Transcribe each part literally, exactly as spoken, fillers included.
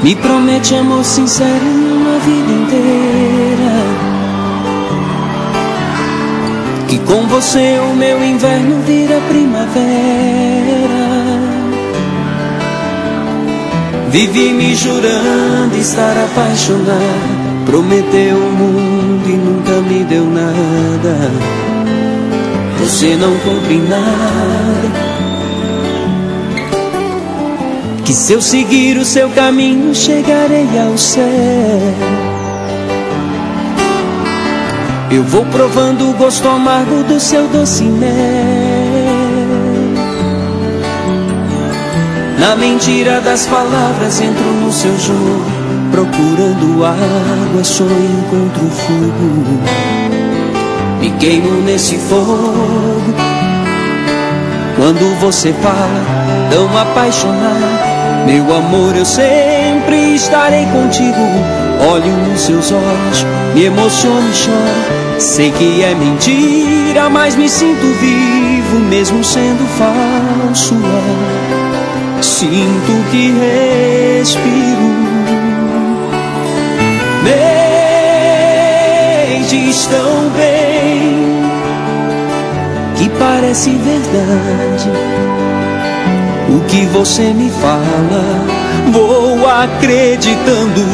Me promete amor sincero uma vida inteira, que com você o meu inverno vira primavera. Vivi me jurando estar apaixonada, prometeu o mundo e nunca me deu nada. Você não cumpre nada, que se eu seguir o seu caminho chegarei ao céu. Eu vou provando o gosto amargo do seu doce mel. Na mentira das palavras entro no seu jogo, procurando água só encontro fogo. Me queimo nesse fogo quando você fala tão apaixonado. Meu amor, eu sempre estarei contigo. Olho nos seus olhos, me emociono e choro. Sei que é mentira, mas me sinto vivo, mesmo sendo falso. Sinto que respiro. Mentes tão bem que parece verdade. O que você me fala, vou acreditando.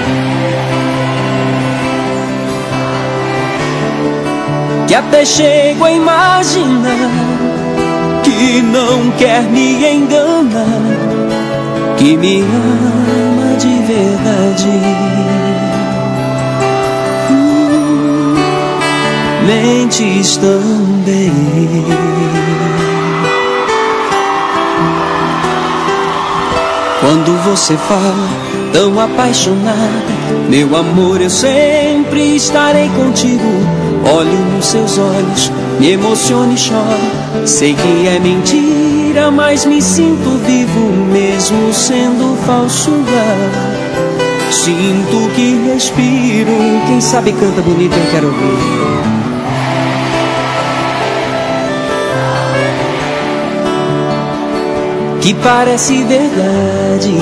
Que até chego a imaginar que não quer me enganar, que me ama de verdade. Hum, mentes também. Quando você fala tão apaixonada, meu amor, eu sempre estarei contigo. Olho nos seus olhos, me emociono e choro. Sei que é mentira, mas me sinto vivo, mesmo sendo falso ar. Sinto que respiro. Quem sabe canta bonito, eu quero ouvir. Que parece verdade.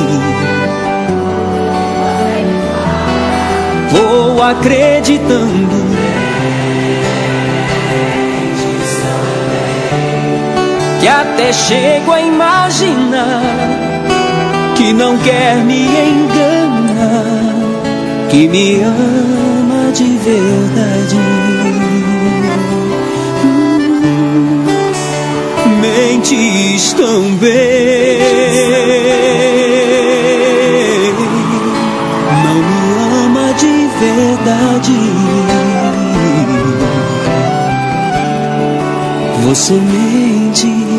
Vou acreditando. Que até chego a imaginar que não quer me enganar, que me ama de verdade. Hum, mentes também. Não me ama de verdade. Você mente.